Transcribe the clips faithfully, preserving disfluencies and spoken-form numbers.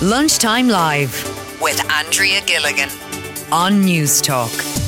Lunchtime Live with Andrea Gilligan on News Talk.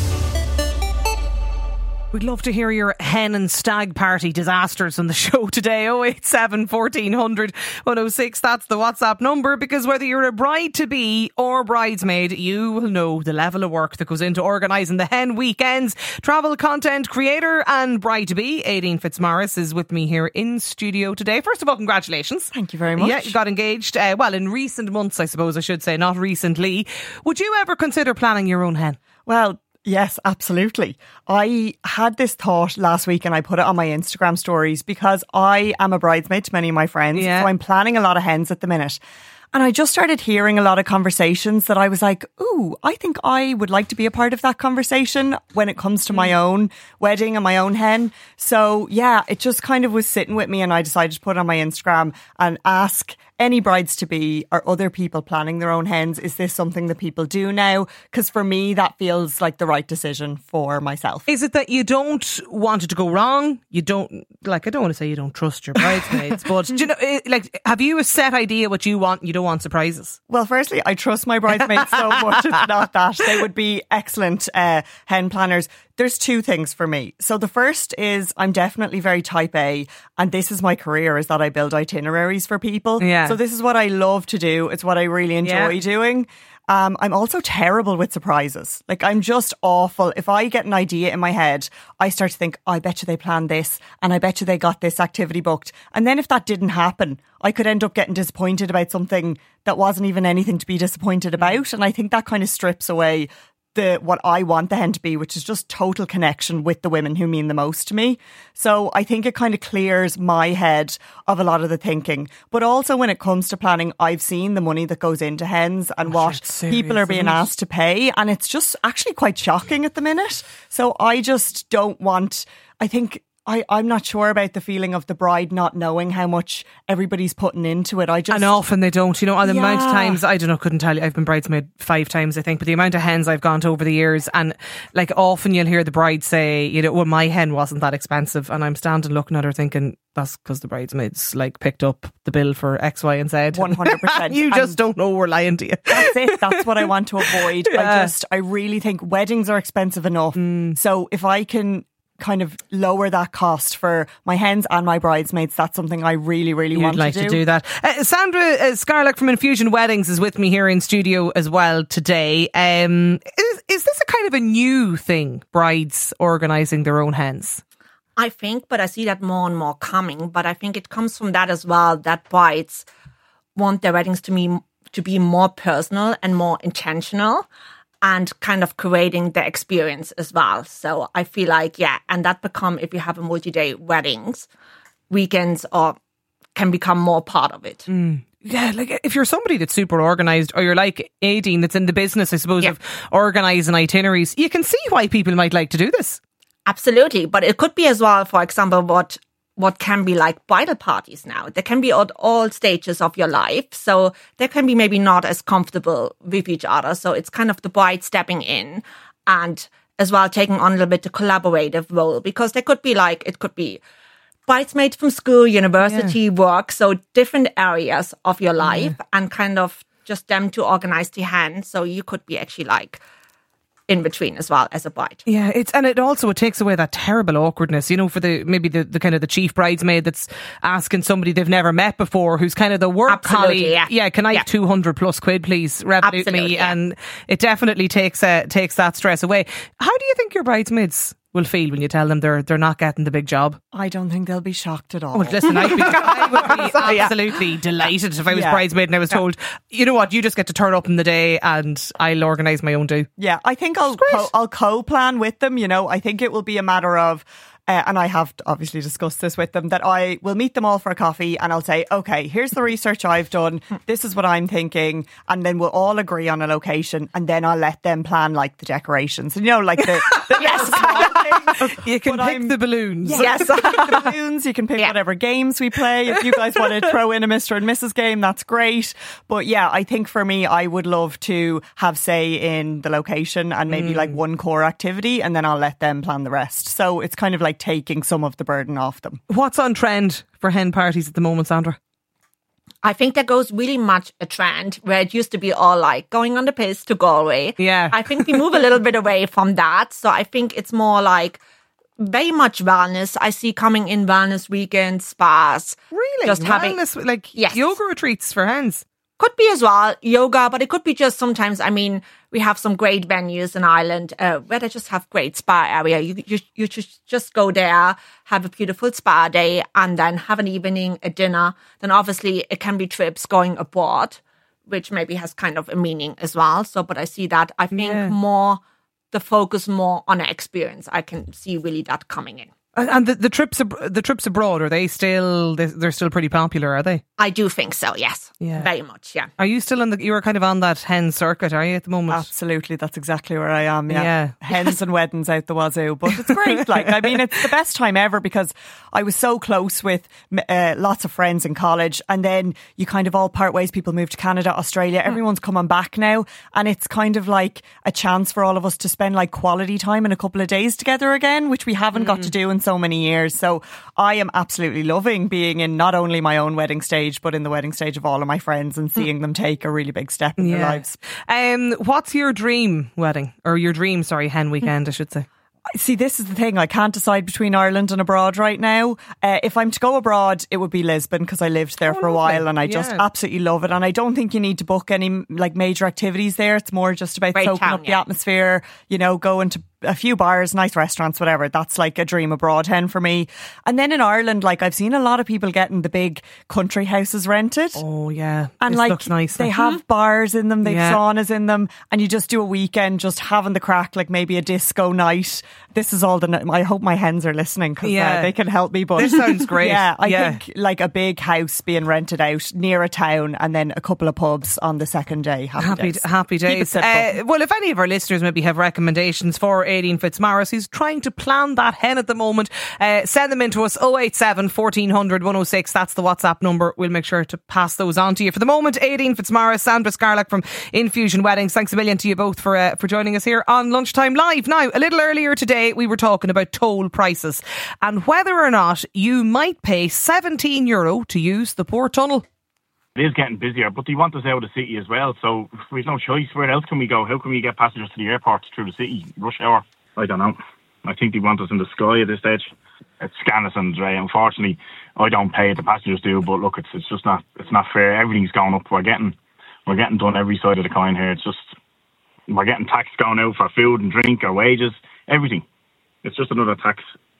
We'd love to hear your hen and stag party disasters on the show today. oh eight seven, fourteen hundred, one oh six. That's the WhatsApp number, because whether you're a bride-to-be or bridesmaid, you will know the level of work that goes into organising the hen weekends. Travel content creator and bride-to-be Aideen Fitzmaurice is with me here in studio today. First of all, congratulations. Thank you very much. Yeah, you got engaged, uh, well, in recent months, I suppose I should say, not recently. Would you ever consider planning your own hen? Well, yes, absolutely. I had this thought last week and I put it on my Instagram stories because I am a bridesmaid to many of my friends. Yeah. So I'm planning a lot of hens at the minute. And I just started hearing a lot of conversations that I was like, ooh, I think I would like to be a part of that conversation when it comes to my own wedding and my own hen. So yeah, it just kind of was sitting with me and I decided to put it on my Instagram and ask any brides to be or other people planning their own hens, is this something that people do now? Because for me, that feels like the right decision for myself. Is it that you don't want it to go wrong? You don't, like, I don't want to say you don't trust your bridesmaids, but do you know, it, like, have you a set idea what you want and you don't want surprises? Well, firstly, I trust my bridesmaids so much. It's not that. They would be excellent uh, hen planners. There's two things for me. So the first is I'm definitely very type A, and this is my career, is that I build itineraries for people. Yeah. So this is what I love to do. It's what I really enjoy Yeah. doing. Um, I'm also terrible with surprises. Like, I'm just awful. If I get an idea in my head, I start to think, I bet you they planned this and I bet you they got this activity booked. And then if that didn't happen, I could end up getting disappointed about something that wasn't even anything to be disappointed about. And I think that kind of strips away the what I want the hen to be, which is just total connection with the women who mean the most to me. So I think it kind of clears my head of a lot of the thinking. But also when it comes to planning, I've seen the money that goes into hens and Oh, what shit, serious, people are being isn't it? asked to pay. And it's just actually quite shocking at the minute. So I just don't want, I think, I, I'm not sure about the feeling of the bride not knowing how much everybody's putting into it. I just And often they don't, you know, the amount of Yeah. times, I don't know, couldn't tell you, I've been bridesmaid five times, I think, but the amount of hens I've gone to over the years, and like often you'll hear the bride say, you know, well, my hen wasn't that expensive, and I'm standing looking at her thinking, that's because the bridesmaids like picked up the bill for X, Y and Z. one hundred percent. You just And don't know we're lying to you. that's it. That's what I want to avoid. Yeah. I just, I really think weddings are expensive enough. Mm. So if I can kind of lower that cost for my hens and my bridesmaids, that's something I really, really You'd want like to do. to do that. Uh, Sandra uh, Scarlett from Infusion Weddings is with me here in studio as well today. Um, is, is this a kind of a new thing, brides organising their own hens? I think, but I see that more and more coming. But I think it comes from that as well, that brides want their weddings to be, to be more personal and more intentional, and kind of creating the experience as well. So I feel like, yeah, and that become, if you have a multi-day weddings, weekends or can become more part of it. Mm. Yeah, like if you're somebody that's super organised, or you're like Aideen that's in the business, I suppose, Yeah. of organising itineraries, you can see why people might like to do this. Absolutely. But it could be as well, for example, what what can be like bridal parties now. They can be at all stages of your life. So they can be maybe not as comfortable with each other. So it's kind of the bride stepping in and as well taking on a little bit the collaborative role, because they could be like, it could be bridesmaids from school, university, work. So different areas of your life and kind of just them to organize the hand. So you could be actually like in between as well as a bride. Yeah, it's and it also it takes away that terrible awkwardness, you know, for the maybe the, the kind of the chief bridesmaid that's asking somebody they've never met before, who's kind of the work Absolutely, colleague. yeah. Yeah, can I Yeah. have two hundred plus quid, please? Revolut me, Absolutely, yeah. and it definitely takes uh, takes that stress away. How do you think your bridesmaids will feel when you tell them they're they're not getting the big job? I don't think they'll be shocked at all. Oh, listen, I'd be, I would be So, yeah. absolutely delighted if I was Yeah. bridesmaid and I was told, you know what, you just get to turn up in the day and I'll organise my own do. Yeah, I think I'll co- I'll co-plan with them. You know, I think it will be a matter of, uh, and I have obviously discussed this with them, that I will meet them all for a coffee and I'll say, okay, here's the research I've done. This is what I'm thinking, and then we'll all agree on a location, and then I'll let them plan like the decorations. And you know, like the, the yes, You can But pick I'm- the balloons. Yes, the balloons. You can pick Yeah. whatever games we play. If you guys want to throw in a Mister and Missus game, that's great. But yeah, I think for me, I would love to have say in the location and maybe like one core activity, and then I'll let them plan the rest. So it's kind of like taking some of the burden off them. What's on trend for hen parties at the moment, Sandra? I think there goes really much a trend where it used to be all like going on the piss to Galway. Yeah. I think we move a little bit away from that. So I think it's more like very much wellness. I see coming in wellness weekends, spas. Really? Just Wellness, having, like yes. yoga retreats for hens? Could be as well, yoga, but it could be just sometimes, I mean, we have some great venues in Ireland uh, where they just have great spa area. You, you you should just go there, have a beautiful spa day, and then have an evening, a dinner. Then obviously it can be trips going abroad, which maybe has kind of a meaning as well. So, but I see that, I think Yeah. more, the focus more on an experience. I can see really that coming in. And the, the trips ab- the trips abroad, are they still, they're still pretty popular, are they? I do think so, yes. Yeah. Very much, yeah. Are you still in the, you were kind of on that hen circuit, are you, at the moment? Absolutely, that's exactly where I am. Yeah, Yeah. hens and weddings out the wazoo, but it's great. Like, I mean, it's the best time ever because I was so close with uh, lots of friends in college, and then you kind of all part ways. People move to Canada, Australia. Everyone's coming back now, and it's kind of like a chance for all of us to spend like quality time in a couple of days together again, which we haven't got to do in so many years. So I am absolutely loving being in not only my own wedding stage, but in the wedding stage of all of my friends and seeing them take a really big step in their lives. Um, what's your dream wedding? Or your dream, sorry, hen weekend, I should say. See, this is the thing. I can't decide between Ireland and abroad right now. Uh, if I'm to go abroad, it would be Lisbon because I lived there Oh, for a lovely. while and I just Yeah. absolutely love it. And I don't think you need to book any like major activities there. It's more just about Great soaking town, up the yeah. atmosphere, you know, going to a few bars, nice restaurants, whatever. That's like a dream abroad hen for me. And then in Ireland, like I've seen a lot of people getting the big country houses rented. Oh, yeah. And this like looks nice. they have bars in them, they've Yeah. saunas in them, and you just do a weekend just having the crack, like maybe a disco night. This is all the. I hope my hens are listening because Yeah. uh, they can help me. But This sounds great. yeah, I Yeah. think like a big house being rented out near a town, and then a couple of pubs on the second day. Happy, Happy days. happy Keep it days. simple. Uh, well, if any of our listeners maybe have recommendations for Aileen Fitzmaurice, who's trying to plan that hen at the moment, uh, send them in to us oh eight seven, fourteen hundred, one oh six. That's the WhatsApp number. We'll make sure to pass those on to you. For the moment, Aileen Fitzmaurice, Sandra Scarlett from Infusion Weddings. Thanks a million to you both for uh, for joining us here on Lunchtime Live. Now, a little earlier today, we were talking about toll prices and whether or not you might pay seventeen euro to use the Port Tunnel. It is getting busier, but they want us out of the city as well, so we've no choice. Where else can we go? How can we get passengers to the airport through the city? Rush hour? I don't know. I think they want us in the sky at this stage. It's Scanis and Dre. Unfortunately, I don't pay it, the passengers do, but look, it's it's just not it's not fair. Everything's going up. We're getting we're getting done every side of the coin here. It's just we're getting tax going out for food and drink, our wages, everything. It's just another tax.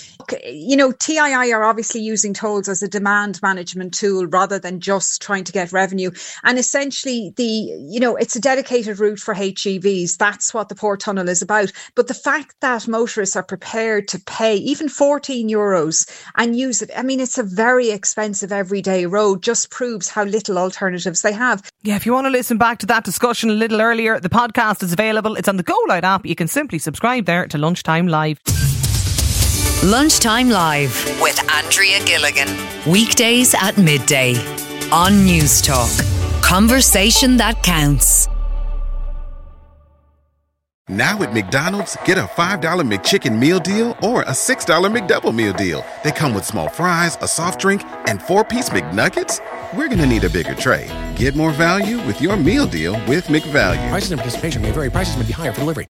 You know, T I I are obviously using tolls as a demand management tool rather than just trying to get revenue. And essentially, the you know, it's a dedicated route for H E Vs. That's what the Port Tunnel is about. But the fact that motorists are prepared to pay even fourteen euros and use it, I mean, it's a very expensive everyday road, just proves how little alternatives they have. Yeah, if you want to listen back to that discussion a little earlier, the podcast is available. It's on the Go Loud app. You can simply subscribe there to Lunchtime Live. Lunchtime Live with Andrea Gilligan. Weekdays at midday on News Talk. Conversation that counts. Now at McDonald's, get a five dollar McChicken meal deal or a six dollar McDouble meal deal. They come with small fries, a soft drink, and four-piece McNuggets. We're going to need a bigger tray. Get more value with your meal deal with McValue. Prices and participation may vary. Prices may be higher for delivery.